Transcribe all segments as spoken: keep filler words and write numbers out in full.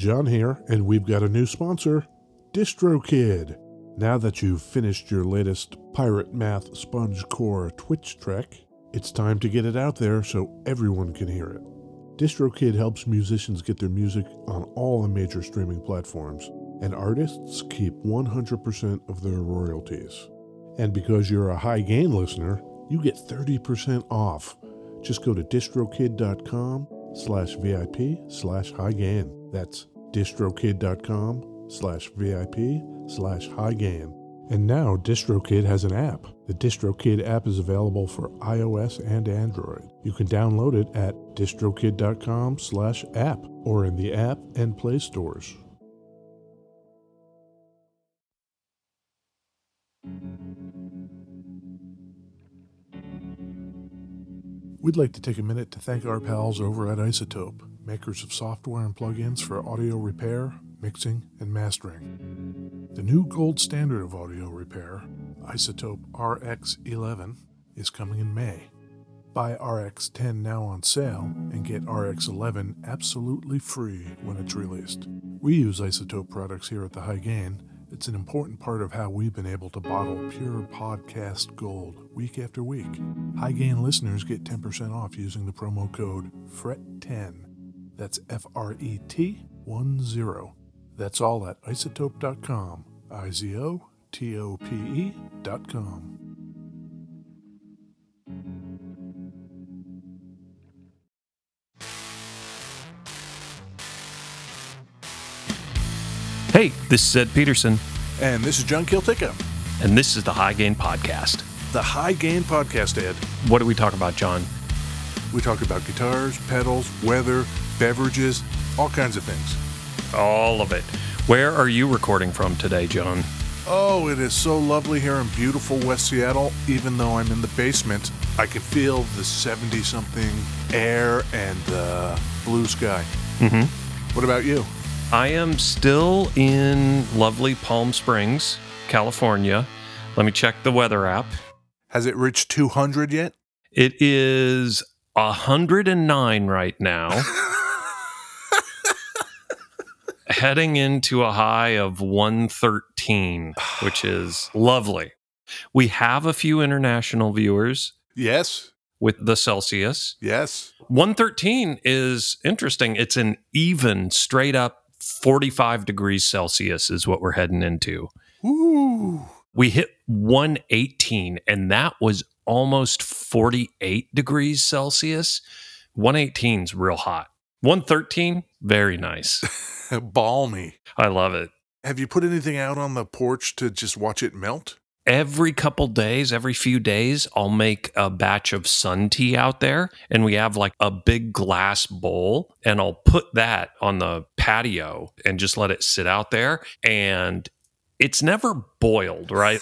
John here, and we've got a new sponsor, DistroKid. Now that you've finished your latest Pirate Math Sponge Core Twitch trek, it's time to get it out there so everyone can hear it. DistroKid helps musicians get their music on all the major streaming platforms, and artists keep one hundred percent of their royalties. And because you're a High Gain listener, you get thirty percent off. Just go to distrokid.com slash VIP slash high gain. That's distrokid.com slash VIP slash high gain. And now DistroKid has an app. The DistroKid app is available for iOS and Android. You can download it at distrokid.com slash app or in the app and Play stores. We'd like to take a minute to thank our pals over at iZotope, makers of software and plugins for audio repair, mixing, and mastering. The new gold standard of audio repair, iZotope R X eleven, is coming in May. Buy R X ten now on sale and get R X eleven absolutely free when it's released. We use iZotope products here at the High Gain. It's an important part of how we've been able to bottle pure podcast gold week after week. High Gain listeners get ten percent off using the promo code F R E T ten. That's F R E T one zero. That's all at izotope dot com. I Z O T O P E dot com. Hey, this is Ed Peterson. And this is John Kiltica. And this is the High Gain Podcast. The High Gain Podcast, Ed. What do we talk about, John? We talk about guitars, pedals, weather, beverages, all kinds of things. All of it. Where are you recording from today, John? Oh, it is so lovely here in beautiful West Seattle. Even though I'm in the basement, I can feel the seventy-something air and the blue sky. Mm-hmm. What about you? I am still in lovely Palm Springs, California. Let me check the weather app. Has it reached two hundred yet? It is one hundred nine right now. Heading into a high of one thirteen, which is lovely. We have a few international viewers. Yes. With the Celsius. Yes. one thirteen is interesting. It's an even, straight up forty-five degrees Celsius is what we're heading into. Ooh. We hit one eighteen, and that was almost forty-eight degrees Celsius. one eighteen is real hot. one thirteen, very nice. Balmy. I love it. Have you put anything out on the porch to just watch it melt? Every couple days, every few days, I'll make a batch of sun tea out there, and we have like a big glass bowl, and I'll put that on the patio and just let it sit out there. And it's never boiled, right?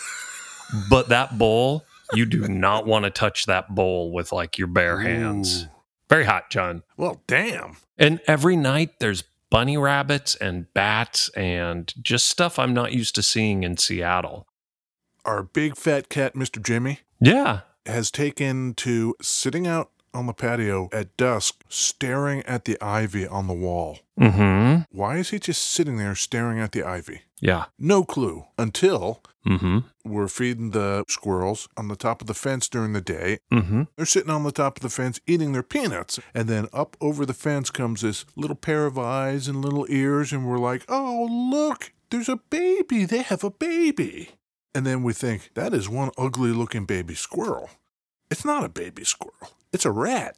But that bowl, you do not want to touch that bowl with like your bare hands. Ooh. Very hot, John. Well, damn. And every night there's bunny rabbits and bats and just stuff I'm not used to seeing in Seattle. Our big fat cat, Mister Jimmy, yeah, has taken to sitting out on the patio at dusk, staring at the ivy on the wall. Mm-hmm. Why is he just sitting there staring at the ivy? Yeah. No clue. Until mm-hmm. we're feeding the squirrels on the top of the fence during the day. Mm-hmm. They're sitting on the top of the fence eating their peanuts. And then up over the fence comes this little pair of eyes and little ears. And we're like, oh, look, there's a baby. They have a baby. And then we think, that is one ugly-looking baby squirrel. It's not a baby squirrel. It's a rat.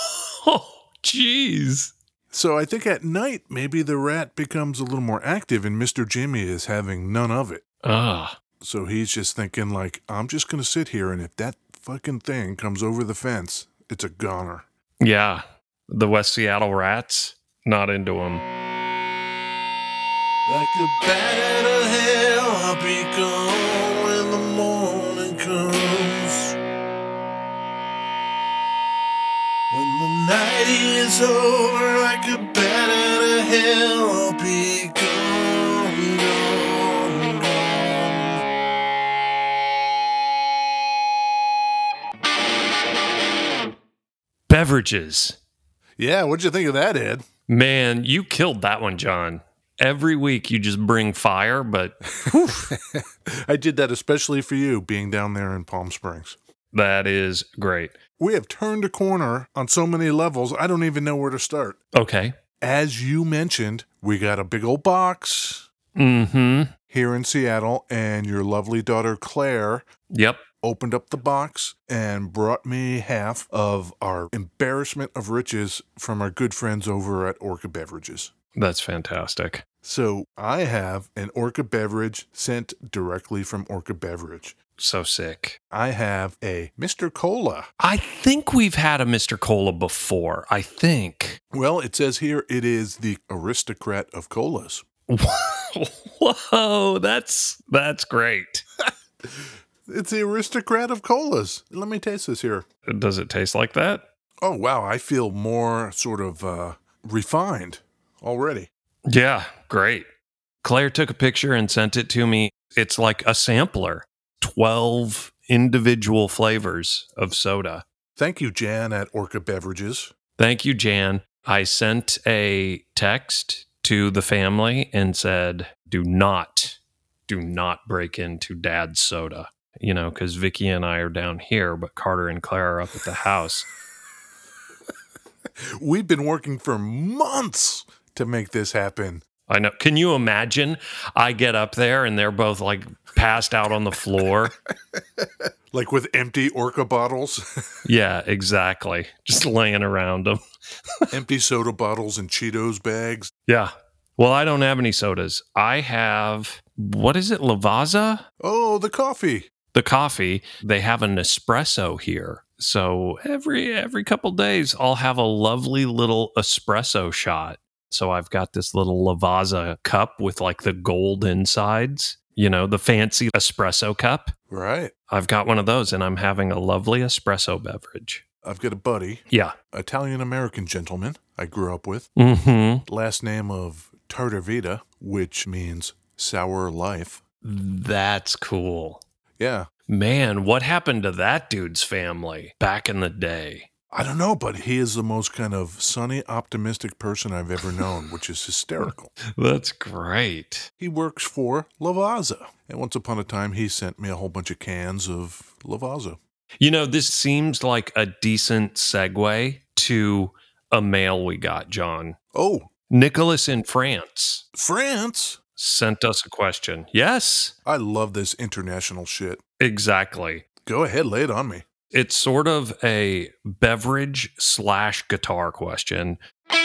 Oh, jeez. So I think at night, maybe the rat becomes a little more active, and Mister Jimmy is having none of it. Ah. So he's just thinking, like, I'm just going to sit here, and if that fucking thing comes over the fence, it's a goner. Yeah. The West Seattle rats, not into them. Like a bat out of hell, I'll be gone when the morning comes. When the night is over, like a bat out of hell, I'll be gone, gone, gone. Beverages. Yeah, what'd you think of that, Ed? Man, you killed that one, John. Every week you just bring fire, but I did that especially for you being down there in Palm Springs. That is great. We have turned a corner on so many levels, I don't even know where to start. Okay. As you mentioned, we got a big old box Mm-hmm. here in Seattle, and your lovely daughter, Claire, Yep. opened up the box and brought me half of our embarrassment of riches from our good friends over at Orca Beverages. That's fantastic. So I have an Orca beverage sent directly from Orca Beverage. So sick. I have a Mister Cola. I think we've had a Mister Cola before. I think. Well, it says here it is the aristocrat of colas. Whoa, that's that's great. It's the aristocrat of colas. Let me taste this here. Does it taste like that? Oh, wow. I feel more sort of uh, refined already. Yeah, great. Claire took a picture and sent it to me. It's like a sampler. twelve individual flavors of soda. Thank you, Jan at Orca Beverages. Thank you, Jan. I sent a text to the family and said, do not, do not break into Dad's soda. You know, because Vicky and I are down here, but Carter and Claire are up at the house. We've been working for months to make this happen. I know. Can you imagine? I get up there and they're both like passed out on the floor. Like with empty Orca bottles. Yeah, exactly. Just laying around them. Empty soda bottles and Cheetos bags. Yeah. Well, I don't have any sodas. I have, what is it, Lavazza? Oh, the coffee. The coffee. They have an espresso here. So every every couple days, I'll have a lovely little espresso shot. So I've got this little Lavazza cup with like the gold insides, you know, the fancy espresso cup. Right. I've got one of those and I'm having a lovely espresso beverage. I've got a buddy, Yeah. Italian-American gentleman I grew up with. Mm-hmm. Last name of Tartarvita, which means sour life. That's cool. Yeah. Man, what happened to that dude's family back in the day? I don't know, but he is the most kind of sunny, optimistic person I've ever known, which is hysterical. That's great. He works for Lavazza. And once upon a time, he sent me a whole bunch of cans of Lavazza. You know, this seems like a decent segue to a mail we got, John. Oh, Nicholas in France France? sent us a question. Yes, I love this international shit. exactly. Go ahead, lay it on me. It's sort of a beverage slash guitar question.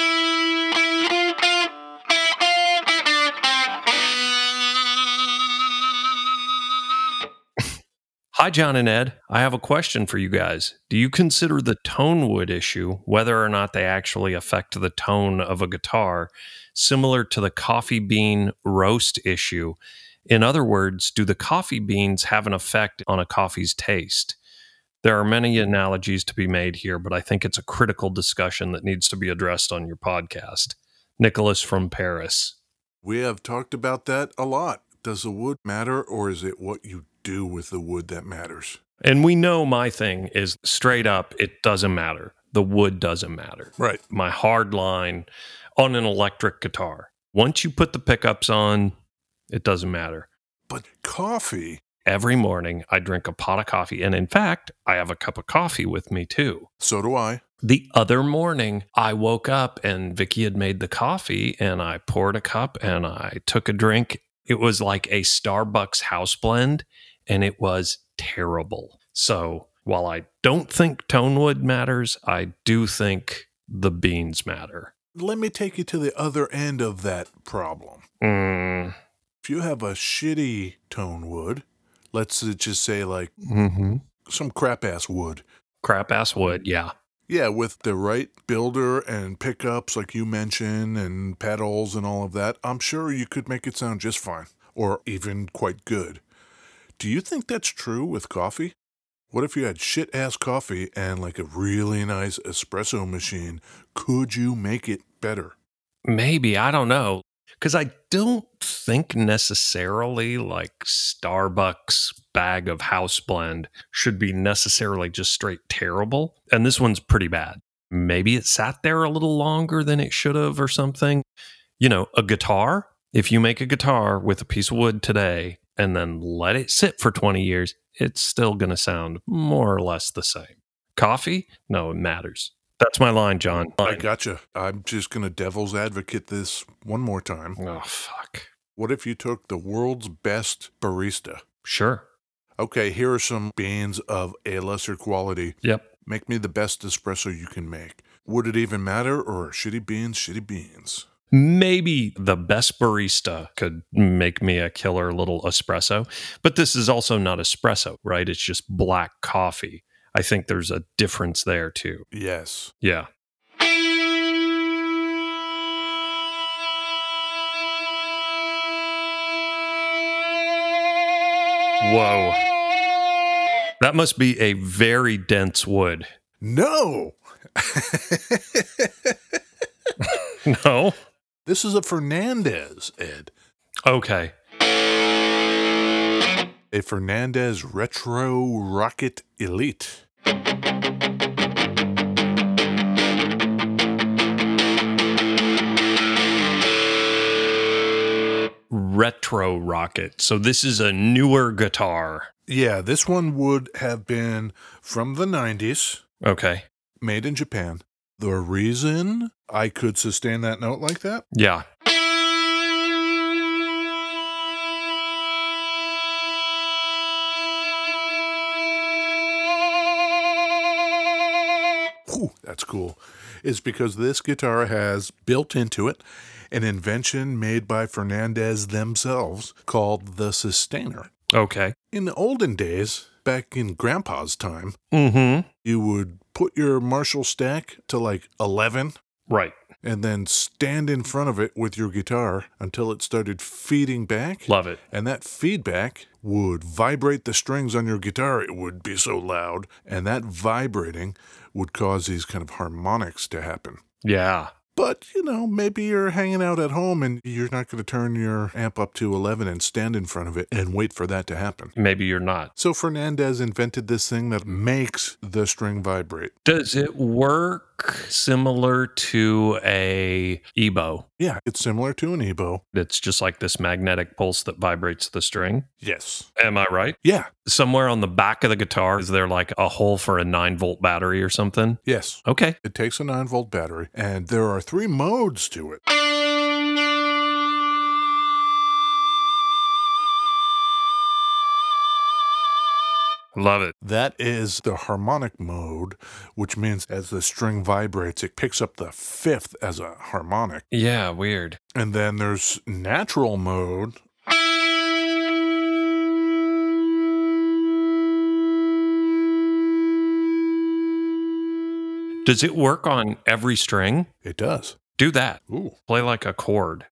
Hi, John and Ed. I have a question for you guys. Do you consider the tone wood issue, whether or not they actually affect the tone of a guitar, similar to the coffee bean roast issue? In other words, do the coffee beans have an effect on a coffee's taste? There are many analogies to be made here, but I think it's a critical discussion that needs to be addressed on your podcast. Nicholas from Paris. We have talked about that a lot. Does the wood matter, or is it what you do with the wood that matters? And we know my thing is straight up, it doesn't matter. The wood doesn't matter. Right. My hard line on an electric guitar. Once you put the pickups on, it doesn't matter. But coffee... Every morning, I drink a pot of coffee. And in fact, I have a cup of coffee with me, too. So do I. The other morning, I woke up and Vicky had made the coffee and I poured a cup and I took a drink. It was like a Starbucks house blend and it was terrible. So while I don't think tone wood matters, I do think the beans matter. Let me take you to the other end of that problem. Mm. If you have a shitty tone wood, let's just say like Mm-hmm. some crap-ass wood. Crap-ass wood, yeah. Yeah, with the right builder and pickups like you mentioned and pedals and all of that, I'm sure you could make it sound just fine or even quite good. Do you think that's true with coffee? What if you had shit-ass coffee and like a really nice espresso machine? Could you make it better? Maybe, I don't know. Because I don't think necessarily like Starbucks bag of house blend should be necessarily just straight terrible. And this one's pretty bad. Maybe it sat there a little longer than it should have or something. You know, a guitar, If you make a guitar with a piece of wood today and then let it sit for twenty years, it's still going to sound more or less the same. Coffee? No, it matters. That's my line, John. I gotcha. I'm just going to devil's advocate this one more time. Oh, fuck. What if you took the world's best barista? Sure. Okay, here are some beans of a lesser quality. Yep. Make me the best espresso you can make. Would it even matter, or shitty beans, shitty beans? Maybe the best barista could make me a killer little espresso, but this is also not espresso, right? It's just black coffee. I think there's a difference there too. Yes. Yeah. Whoa. That must be a very dense wood. No! No? This is a Fernandez, Ed. Okay. A Fernandez Retro Rocket Elite. Retro Rocket. So this is a newer guitar. Yeah, this one would have been from the nineties, Okay. made in Japan. The reason I could sustain that note like that? Yeah. Whew, that's cool. Is because this guitar has built into it an invention made by Fernandez themselves called the Sustainer. Okay. In the olden days, back in Grandpa's time, Mm-hmm. you would put your Marshall stack to like eleven Right. and then stand in front of it with your guitar until it started feeding back. Love it. And that feedback would vibrate the strings on your guitar. It would be so loud. And that vibrating would cause these kind of harmonics to happen. Yeah. But, you know, maybe you're hanging out at home and you're not going to turn your amp up to eleven and stand in front of it and wait for that to happen. Maybe you're not. So Fernandez invented this thing that makes the string vibrate. Does it work similar to a EBow? Yeah, it's similar to an EBow. It's just like this magnetic pulse that vibrates the string. Yes. Am I right? Yeah. Somewhere on the back of the guitar, is there like a hole for a nine volt battery or something? Yes. Okay. It takes a nine volt battery, and there are three modes to it. Love it. That is the harmonic mode, which means as the string vibrates, it picks up the fifth as a harmonic. Yeah, weird. And then there's natural mode. Does it work on every string? It does. Do that. Ooh. Play like a chord.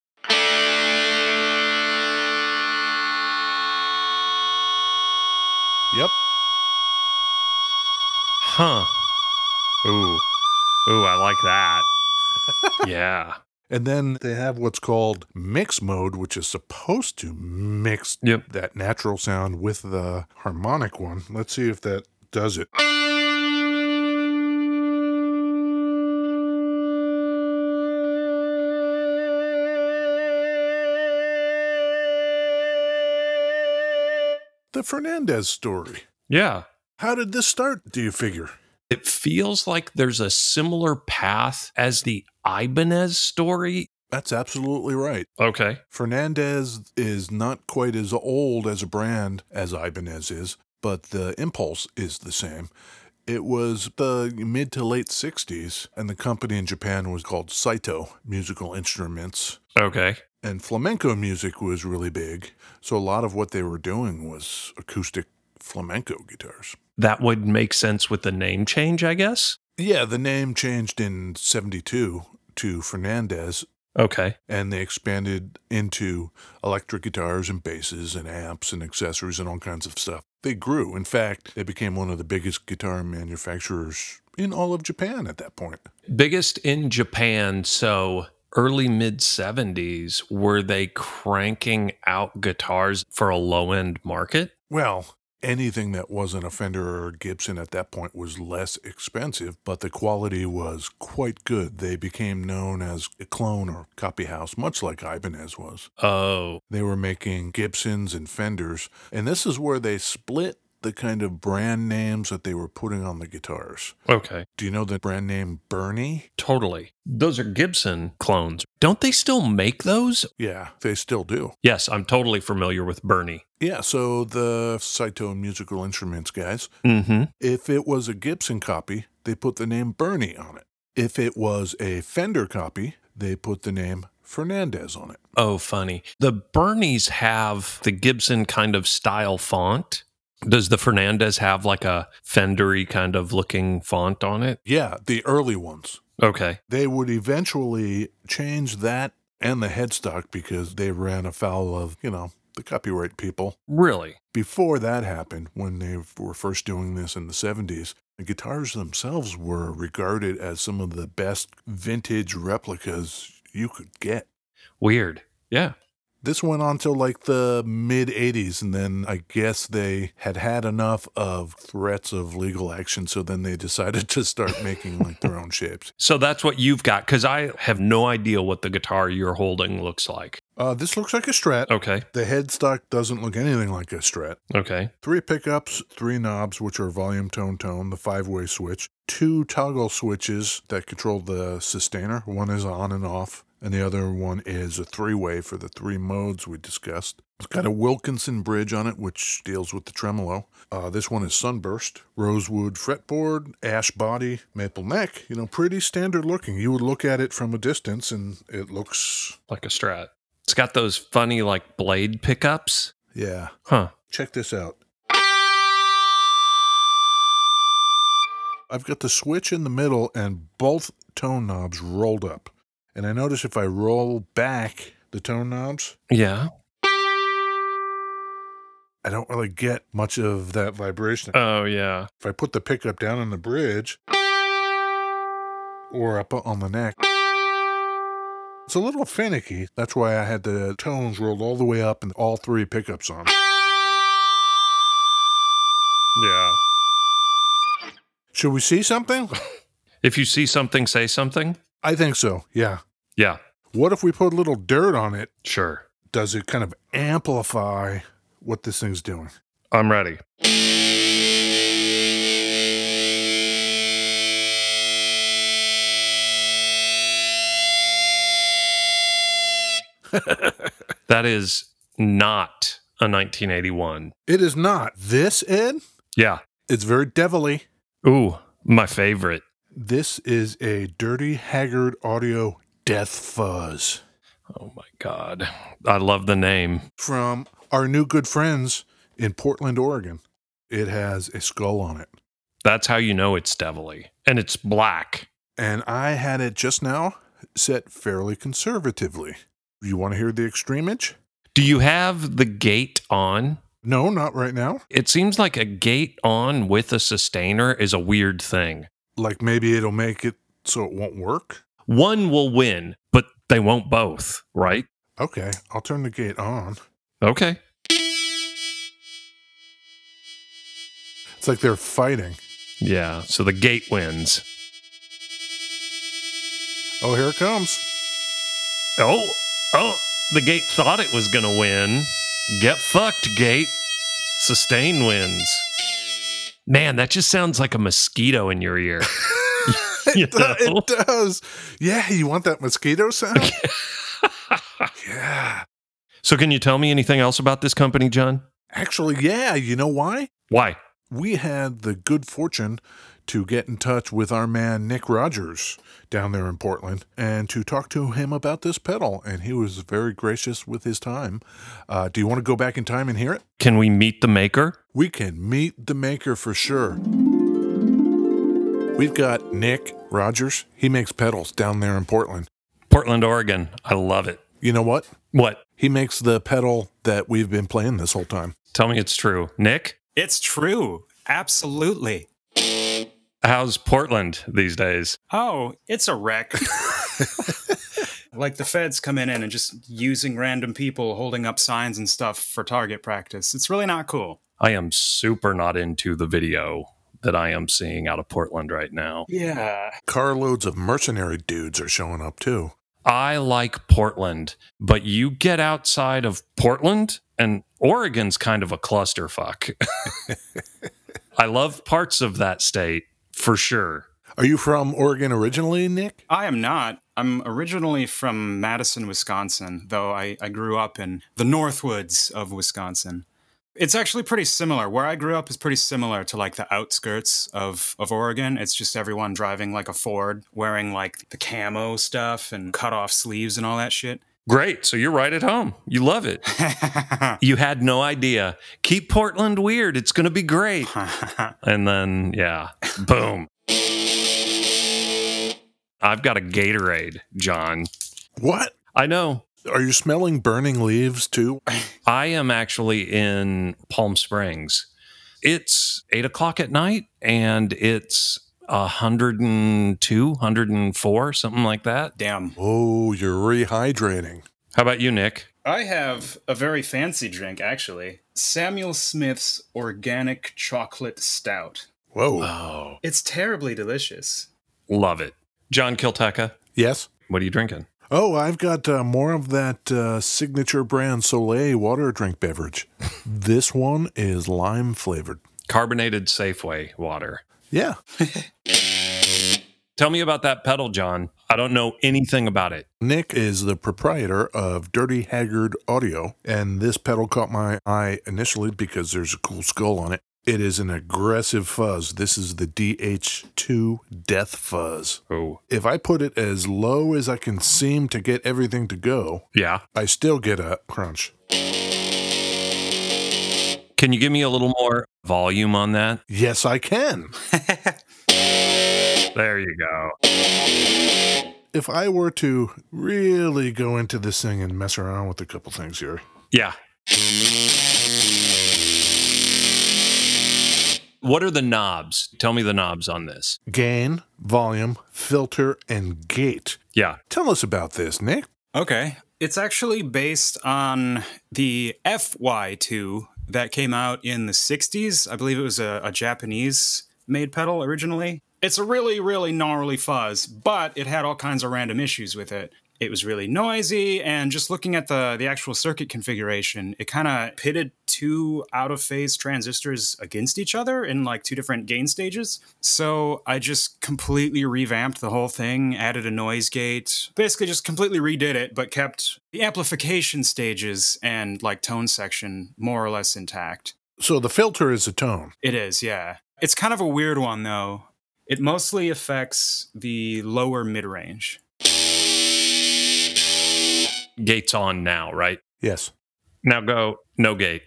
Yep. Huh. Ooh. Ooh, I like that. Yeah. And then they have what's called mix mode, which is supposed to mix Yep. that natural sound with the harmonic one. Let's see if that does it. The Fernandez story. Yeah. How did this start, do you figure? It feels like there's a similar path as the Ibanez story. That's absolutely right. Okay. Fernandez is not quite as old as a brand as Ibanez is, but the impulse is the same. It was the mid to late sixties, and the company in Japan was called Saito Musical Instruments. Okay. And flamenco music was really big, so a lot of what they were doing was acoustic flamenco guitars. That would make sense with the name change, I guess. Yeah, the name changed in seventy-two to Fernandez, Okay. and they expanded into electric guitars and basses and amps and accessories and all kinds of stuff. They grew. In fact, they became one of the biggest guitar manufacturers in all of Japan at that point. Biggest in Japan, so early mid seventies, were they cranking out guitars for a low end market? Well, anything that wasn't a Fender or Gibson at that point was less expensive, but the quality was quite good. They became known as a clone or copy house, much like Ibanez was. Oh. They were making Gibsons and Fenders, and this is where they split the kind of brand names that they were putting on the guitars. Okay. Do you know the brand name Bernie? Totally. Those are Gibson clones. Don't they still make those? Yeah, they still do. Yes, I'm totally familiar with Bernie. Yeah, so the Saito Musical Instruments guys, Mm-hmm. if it was a Gibson copy, they put the name Bernie on it. If it was a Fender copy, they put the name Fernandez on it. Oh, funny. The Bernies have the Gibson kind of style font. Does the Fernandez have like a Fendery kind of looking font on it? Yeah, the early ones. Okay. They would eventually change that and the headstock because they ran afoul of, you know, the copyright people. Really? Before that happened, when they were first doing this in the seventies, the guitars themselves were regarded as some of the best vintage replicas you could get. Weird. Yeah. This went on till like the mid-eighties, and then I guess they had had enough of threats of legal action, so then they decided to start making like their own shapes. So that's what you've got, because I have no idea what the guitar you're holding looks like. Uh, this looks like a Strat. Okay. The headstock doesn't look anything like a Strat. Okay. Three pickups, three knobs, which are volume, tone, tone, the five-way switch, two toggle switches that control the sustainer. One is on and off, and the other one is a three-way for the three modes we discussed. It's got a Wilkinson bridge on it, which deals with the tremolo. Uh, this one is Sunburst, rosewood fretboard, ash body, maple neck. You know, pretty standard looking. You would look at it from a distance, and it looks... Like a Strat. It's got those funny, like, blade pickups. Yeah. Huh. Check this out. I've got the switch in the middle and both tone knobs rolled up. And I notice if I roll back the tone knobs, Yeah. I don't really get much of that vibration. Oh, yeah. If I put the pickup down on the bridge or up on the neck, it's a little finicky. That's why I had the tones rolled all the way up and all three pickups on. Yeah. Should we see something? If you see something, say something? I think so, yeah. Yeah. What if we put a little dirt on it? Sure. Does it kind of amplify what this thing's doing? I'm ready. That is not a nineteen eighty-one. It is not. This, Ed? Yeah. It's very devilly. Ooh, my favorite. This is a Dirty Haggard Audio Death Fuzz Oh my God. I love the name. from our new good friends in Portland, Oregon. It has a skull on it. That's how you know it's devilly. And it's black. And I had it just now set fairly conservatively. You want to hear the extremage? Do you have the gate on? No, not right now. It seems like a gate on with a sustainer is a weird thing. Like maybe it'll make it so it won't work? One will win, but they won't both, right? Okay, I'll turn the gate on. Okay. It's like they're fighting. Yeah, so the gate wins. Oh, here it comes. Oh, oh, the gate thought it was going to win. Get fucked, gate. Sustain wins. Man, that just sounds like a mosquito in your ear. You It, do- know? it does. Yeah, you want that mosquito sound? Yeah. So can you tell me anything else about this company, John? Actually, yeah. You know why? Why? We had the good fortune to get in touch with our man Nick Rogers down there in Portland and to talk to him about this pedal, and he was very gracious with his time. Uh, do you want to go back in time and hear it? Can we meet the maker? We can meet the maker for sure. We've got Nick Rogers. He makes pedals down there in Portland. Portland, Oregon. I love it. You know what? What? He makes the pedal that we've been playing this whole time. Tell me it's true. Nick, It's true. Absolutely. how's Portland these days? Oh, it's a wreck. Like the feds coming in and just using random people holding up signs and stuff for target practice. It's really not cool. I am super not into the video that I am seeing out of Portland right now. Yeah. Carloads of mercenary dudes are showing up too. I like Portland, but you get outside of Portland and Oregon's kind of a clusterfuck. I love parts of that state for sure. Are you from Oregon originally, Nick? I am not. I'm originally from Madison, Wisconsin, though I, I grew up in the Northwoods of Wisconsin. It's actually pretty similar. Where I grew up is pretty similar to like the outskirts of, of Oregon. It's just everyone driving like a Ford, wearing like the camo stuff and cut off sleeves and all that shit. Great. So you're right at home. You love it. You had no idea. Keep Portland weird. It's going to be great. And then, yeah, boom. I've got a Gatorade, John. What? I know. Are you smelling burning leaves too? I am actually in Palm Springs. It's eight o'clock at night and it's one hundred two, one hundred four, something like that. Damn. Oh, you're rehydrating. How about you, Nick? I have a very fancy drink, actually. Samuel Smith's Organic Chocolate Stout. Whoa. Oh, It's terribly delicious. love it. John Kiltecca, Yes? what are you drinking? Oh, I've got uh, more of that uh, signature brand Soleil water drink beverage. This one is lime flavored. Carbonated Safeway water. Yeah. Tell me about that pedal, John. I don't know anything about it. Nick is the proprietor of Dirty Haggard Audio, and this pedal caught my eye initially because there's a cool skull on it. It is an aggressive fuzz. This is the D H two Death Fuzz. Oh, If I put it as low as I can seem to get everything to go, yeah. I still get a crunch. Can you give me a little more volume on that? Yes, I can. There you go. If I were to really go into this thing and mess around with a couple things here. Yeah. What are the knobs? Tell me the knobs on this. Gain, volume, filter, and gate. Yeah. Tell us about this, Nick. Okay. It's actually based on the F Y two that came out in the sixties. I believe it was a, a Japanese-made pedal originally. It's a really, really gnarly fuzz, but it had all kinds of random issues with it. It was really noisy, and just looking at the, the actual circuit configuration, it kind of pitted two out-of-phase transistors against each other in like two different gain stages. So I just completely revamped the whole thing, added a noise gate, basically just completely redid it, but kept the amplification stages and like tone section more or less intact. So the filter is a tone. It is, yeah. It's kind of a weird one, though. It mostly affects the lower mid-range. Gate's on now, right? Yes. Now go no gate.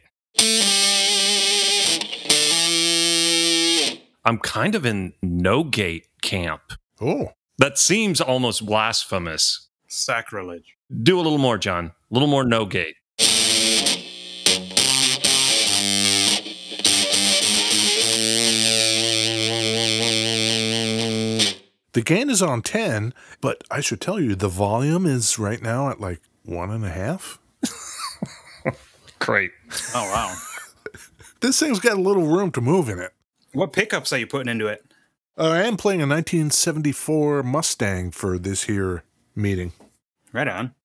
I'm kind of in no gate camp. Oh. That seems almost blasphemous. Sacrilege. Do a little more, John. A little more no gate. The gain is on ten, but I should tell you, the volume is right now at like one and a half. Great. Oh, wow. This thing's got a little room to move in it. What pickups are you putting into it? Uh, I am playing a nineteen seventy-four Mustang for this here meeting. Right on.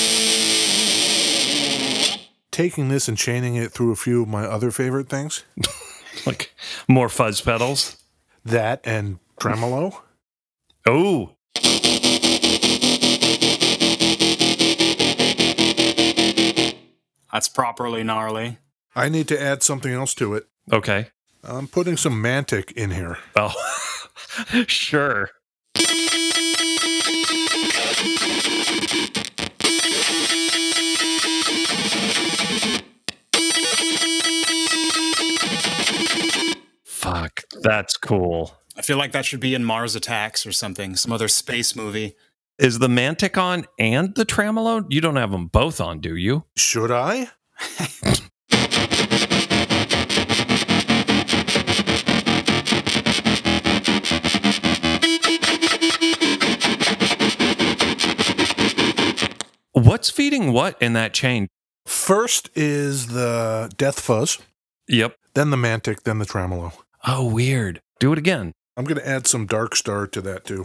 Taking this and chaining it through a few of my other favorite things. Like more fuzz pedals. That and tremolo. Oh. That's properly gnarly. I need to add something else to it. Okay. I'm putting some Mantic in here. Oh, sure. Fuck, that's cool. I feel like that should be in Mars Attacks or something, some other space movie. Is the Mantic on and the tremolo? You don't have them both on, do you? Should I? What's feeding what in that chain? First is the Death Fuzz. Yep. then the Mantic, then the tremolo. Oh, weird. Do it again. I'm going to add some Dark Star to that, too.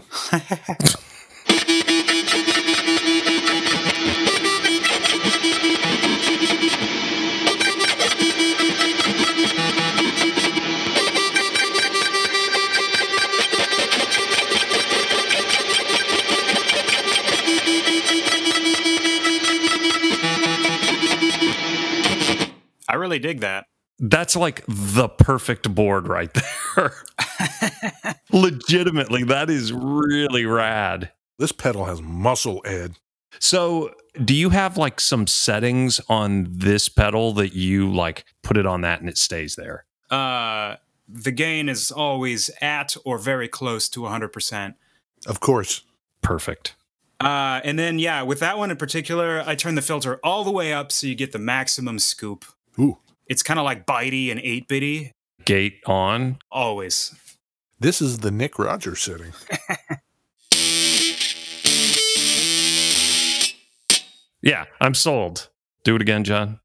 I really dig that. That's like the perfect board right there. Legitimately, that is really rad. This pedal has muscle, Ed. So, do you have like some settings on this pedal that you like put it on that and it stays there? Uh, the gain is always at or very close to one hundred percent. Of course. Perfect. Uh, and then, yeah, with that one in particular, I turn the filter all the way up so you get the maximum scoop. Ooh. It's kind of like bitey and eight-bitty. Gate on. Always. This is the Nick Rogers setting. Yeah, I'm sold. Do it again, John.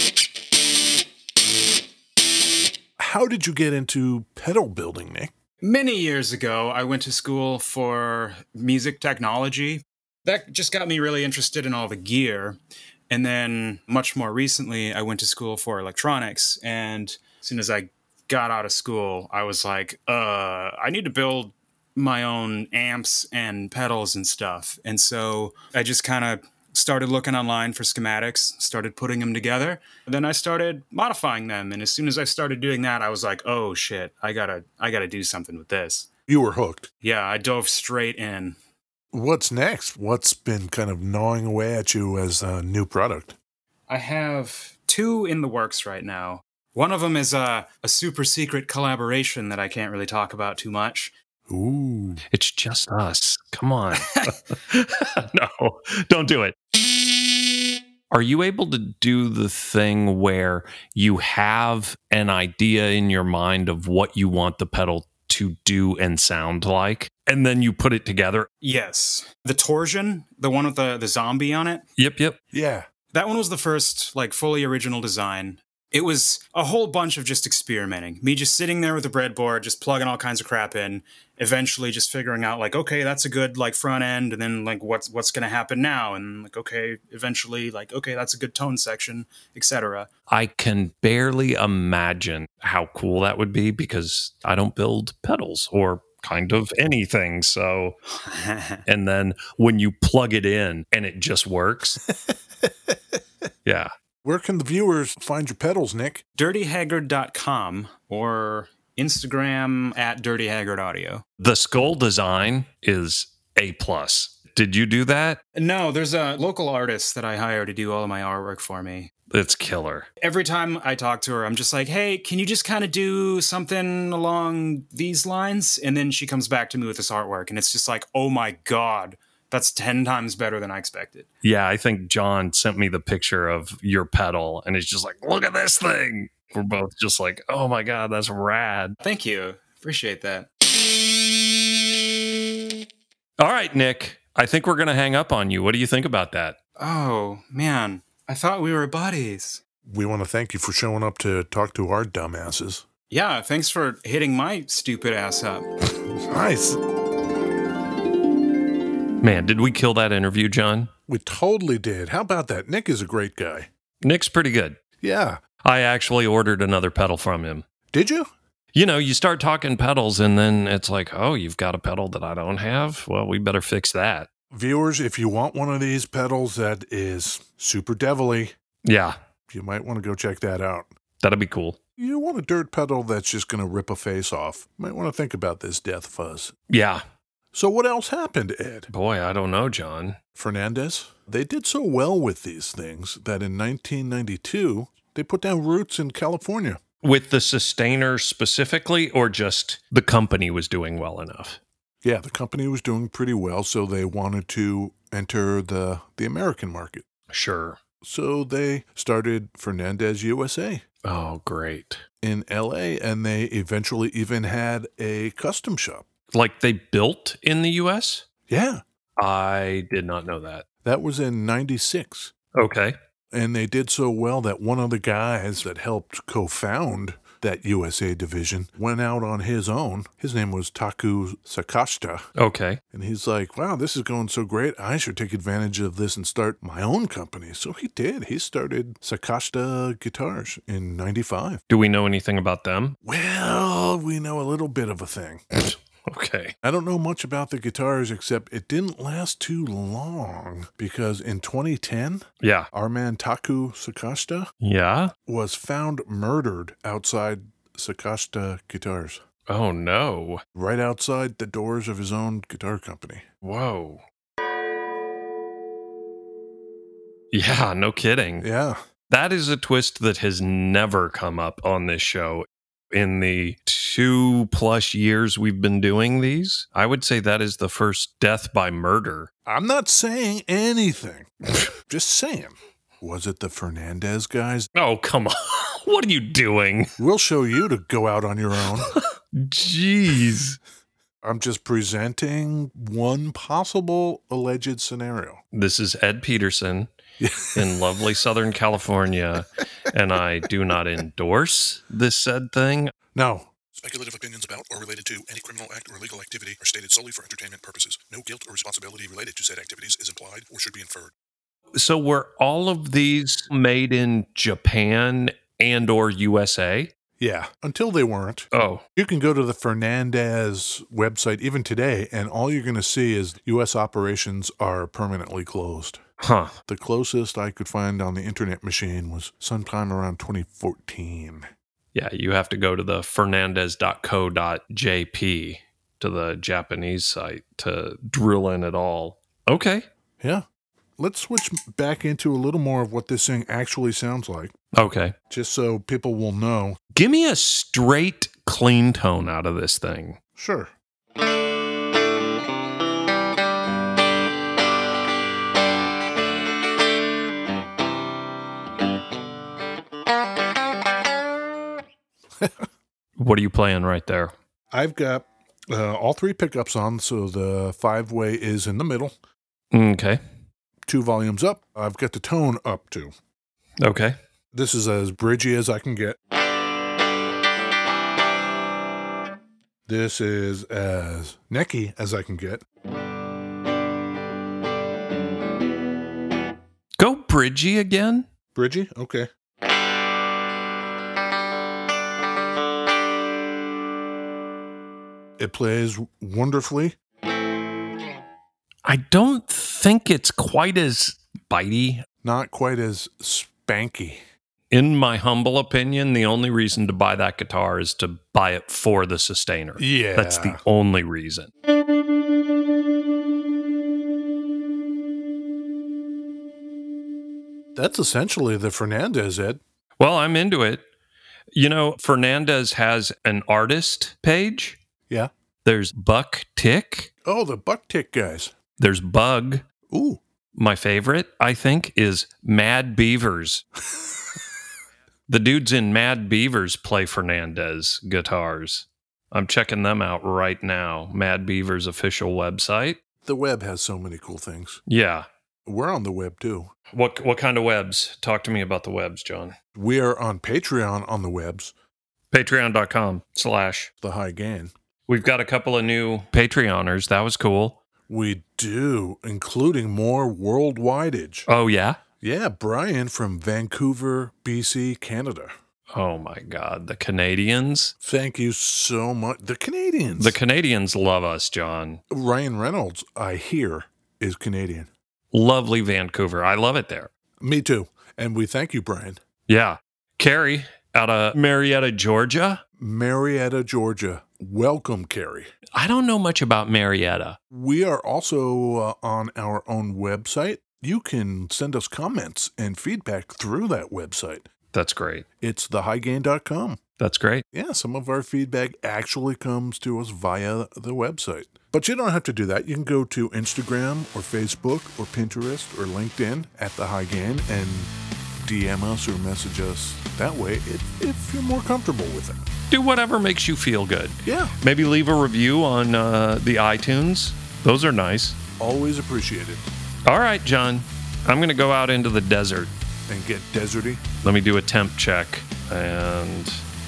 How did you get into pedal building, Nick? Many years ago, I went to school for music technology. That just got me really interested in all the gear. And then much more recently, I went to school for electronics. And as soon as I got out of school, I was like, uh, I need to build my own amps and pedals and stuff. And so I just kind of started looking online for schematics, started putting them together. And then I started modifying them. And as soon as I started doing that, I was like, oh shit, I gotta, I gotta do something with this. You were hooked. Yeah, I dove straight in. What's next? What's been kind of gnawing away at you as a new product? I have two in the works right now. One of them is a, a super secret collaboration that I can't really talk about too much. Ooh. It's just us. Come on. No, don't do it. Are you able to do the thing where you have an idea in your mind of what you want the pedal to do and sound like, and then you put it together? Yes. The Torsion, the one with the, the zombie on it. Yep, yep. Yeah. That one was the first, like, fully original design. It was a whole bunch of just experimenting. Me just sitting there with a breadboard, just plugging all kinds of crap in, eventually just figuring out, like, okay, that's a good, like, front end, and then, like, what's what's going to happen now? And, like, okay, eventually, like, okay, that's a good tone section, et cetera. I can barely imagine how cool that would be because I don't build pedals or kind of anything. So, and then when you plug it in and it just works. Yeah. Where can the viewers find your pedals, Nick? dirty haggard dot com or Instagram at Dirty Haggard Audio. The skull design is A plus. Did you do that? No, there's a local artist that I hire to do all of my artwork for me. It's killer. Every time I talk to her, I'm just like, hey, can you just kind of do something along these lines? And then she comes back to me with this artwork, and it's just like, oh my God, that's ten times better than I expected. Yeah, I think John sent me the picture of your pedal, and it's just like, look at this thing. We're both just like, oh my God, that's rad. Thank you. Appreciate that. All right, Nick, I think we're going to hang up on you. What do you think about that? Oh, man. I thought we were buddies. We want to thank you for showing up to talk to our dumbasses. Yeah, thanks for hitting my stupid ass up. Nice. Man, did we kill that interview, John? We totally did. How about that? Nick is a great guy. Nick's pretty good. Yeah. I actually ordered another pedal from him. Did you? You know, you start talking pedals and then it's like, oh, you've got a pedal that I don't have? Well, we better fix that. Viewers, if you want one of these pedals that is super devilly, Yeah, you might want to go check that out. that'd be cool. You want a dirt pedal that's just going to rip a face off. Might want to think about this Death Fuzz. Yeah. So what else happened, Ed? Boy, I don't know, John. Fernandez? They did so well with these things that in nineteen ninety-two, they put down roots in California. With the Sustainer specifically, or just the company was doing well enough? Yeah, the company was doing pretty well, so they wanted to enter the, the American market. Sure. So they started Fernandez U S A Oh, great. in L A, and they eventually even had a custom shop. Like they built in the U S? Yeah, I did not know that. that was in ninety-six. Okay. And they did so well that one of the guys that helped co-found that U S A division, went out on his own. His name was Taku Sakashita. Okay. And he's like, wow, this is going so great. I should take advantage of this and start my own company. So he did. He started Sakashita Guitars in ninety-five. Do we know anything about them? Well, we know a little bit of a thing. Okay. I don't know much about the guitars, except it didn't last too long because in twenty ten, Yeah. our man Taku Sakashita Yeah? was found murdered outside Sakashita Guitars, Oh, no. right outside the doors of his own guitar company. Whoa. Yeah, no kidding. Yeah. That is a twist that has never come up on this show. In the two plus years we've been doing these, I would say that is the first death by murder. I'm not saying anything. Just saying. Was it the Fernandez guys? Oh, come on. What are you doing? We'll show you to go out on your own. Jeez. I'm just presenting one possible alleged scenario. This is Ed Peterson in lovely Southern California, and I do not endorse this said thing. No. Speculative opinions about or related to any criminal act or illegal activity are stated solely for entertainment purposes. No guilt or responsibility related to said activities is implied or should be inferred. So were all of these made in Japan and or U S A? Yeah, until they weren't. Oh, You can go to the Fernandez website even today, and all you're going to see is U S operations are permanently closed. huh. The closest I could find on the internet machine was sometime around twenty fourteen. Yeah, you have to go to the fernandez dot co dot j p to the Japanese site to drill in it all. Okay. Yeah. Let's switch back into a little more of what this thing actually sounds like, Okay. just so people will know. Give me a straight, clean tone out of this thing. Sure. What are you playing right there? I've got uh, all three pickups on, so the five-way is in the middle. Okay. Two volumes up. I've got the tone up too. Okay. This is as bridgy as I can get. This is as necky as I can get. Go bridgy again? Bridgy? Okay. It plays wonderfully. I don't think it's quite as bitey. Not quite as spanky. In my humble opinion, the only reason to buy that guitar is to buy it for the sustainer. Yeah. That's the only reason. That's essentially the Fernandez, Ed. Well, I'm into it. You know, Fernandez has an artist page. Yeah. There's Buck Tick. Oh, the Buck Tick guys. There's Bug. Ooh. My favorite, I think, is Mad Beavers. The dudes in Mad Beavers play Fernandez guitars. I'm checking them out right now. Mad Beavers official website. The web has so many cool things. Yeah. We're on the web too. What what kind of webs? Talk to me about the webs, John. We are on Patreon on the webs, Patreon.com slash. the High Gain. We've got a couple of new Patreoners. That was cool. We do, including more worldwide-age. Oh, yeah? Yeah, Brian from Vancouver, B C, Canada. Oh, my God. The Canadians? Thank you so much. The Canadians. The Canadians love us, John. Ryan Reynolds, I hear, is Canadian. Lovely Vancouver. I love it there. Me too. And we thank you, Brian. Yeah. Carrie out of Marietta, Georgia. Marietta, Georgia. Welcome, Carrie. I don't know much about Marietta. We are also uh, on our own website. You can send us comments and feedback through that website. That's great. It's the high gain dot com. That's great. Yeah, some of our feedback actually comes to us via the website. But you don't have to do that. You can go to Instagram or Facebook or Pinterest or LinkedIn at The High Gain and D M us or message us that way if, if you're more comfortable with it. Do whatever makes you feel good. Yeah, Maybe leave a review on uh, the iTunes. Those are nice. always appreciated. All right, John. I'm going to go out into the desert. And get deserty. Let me do a temp check. And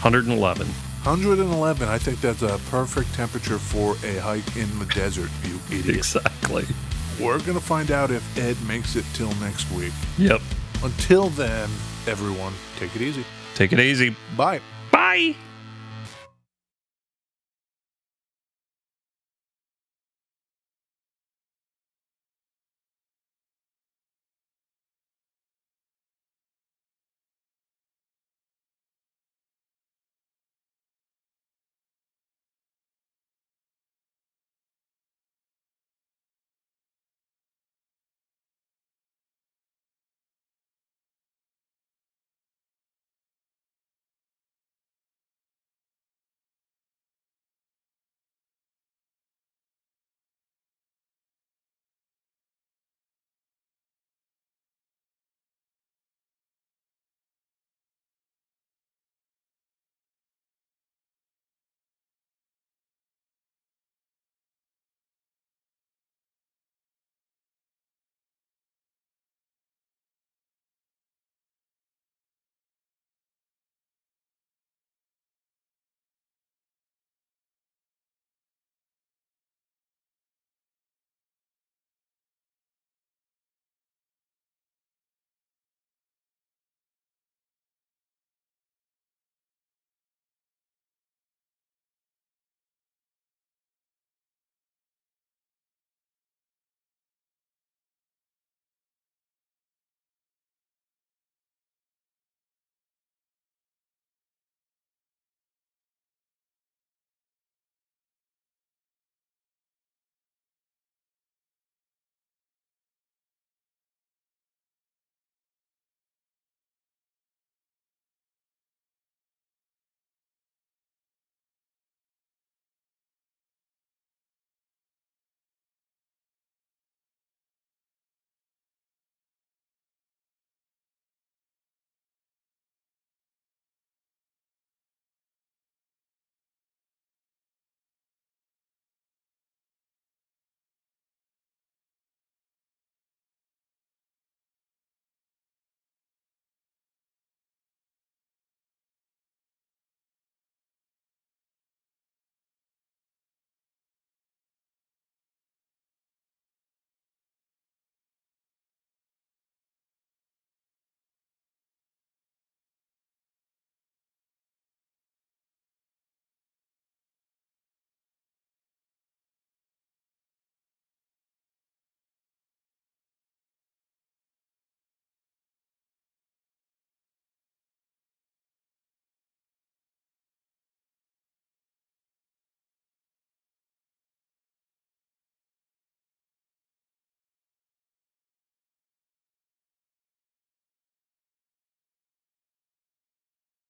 hundred eleven. one hundred eleven. I think that's a perfect temperature for a hike in the desert, you idiot. Exactly. We're going to find out if Ed makes it till next week. Yep. Until then, everyone, take it easy. Take it easy. Bye. Bye.